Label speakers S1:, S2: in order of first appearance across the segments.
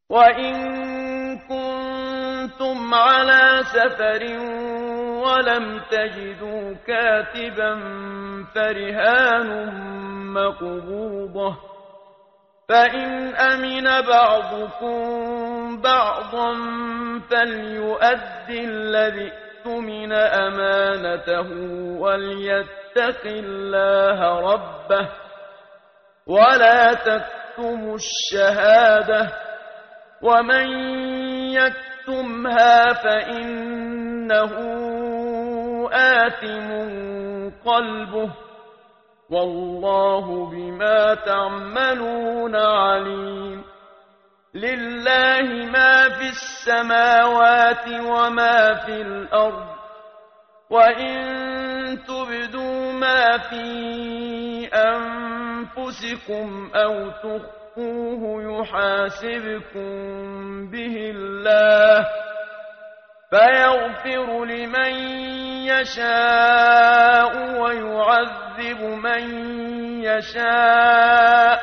S1: وَإِن كُنتُمْ عَلَىٰ سَفَرٍ وَلَمْ تَجِدُوا كَاتِبًا فَرِهَانٌ مَّقْبُوضَةٌ ۖ فَإِنْ أَمِنَ بعضكم بعضا فليؤد الذي اؤْتُمِنَ أمانته وليتق الله ربه ولا تكتموا الشهادة ومن يكتمها فإنه آثم قلبه والله بما تعملون عليم. لله ما في السماوات وما في الأرض وإن تبدوا ما في أنفسكم أو تخفوه يحاسبكم به الله فيغفر لمن يشاء ويعذب من يشاء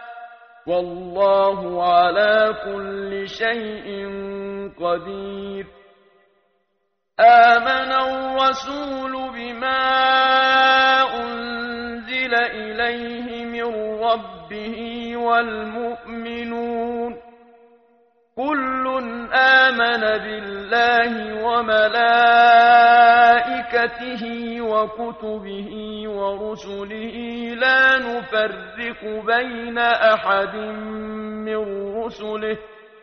S1: والله على كل شيء قدير. آمن الرسول بما أنزل إليه من ربه والمؤمنون كل آمن بالله وملائكته وكتبه ورسله لا نفرق بين أحد من رسله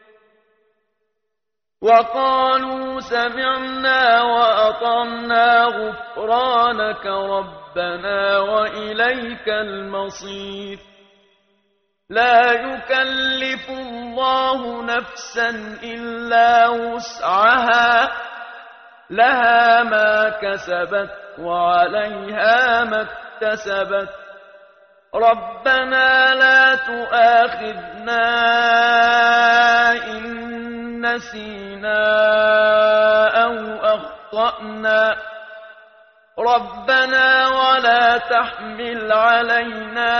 S1: وقالوا سمعنا وأطعنا غفرانك ربنا وإليك المصير. لا يكلف الله نفسا إلا وسعها لها ما كسبت وعليها ما اكتسبت ربنا لا تؤاخذنا إن نسينا أو أخطأنا ربنا ولا تحمل علينا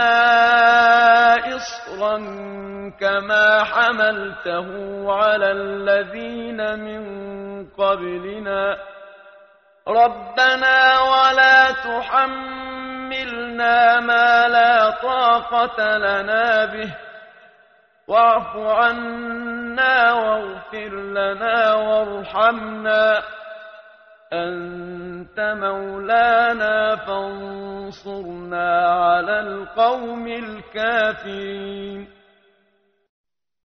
S1: إصرا كما حملته على الذين من قبلنا ربنا ولا تحملنا ما لا طاقة لنا به واعف عنا واغفر لنا وارحمنا أنت مولانا فانصرنا على القوم الكافرين.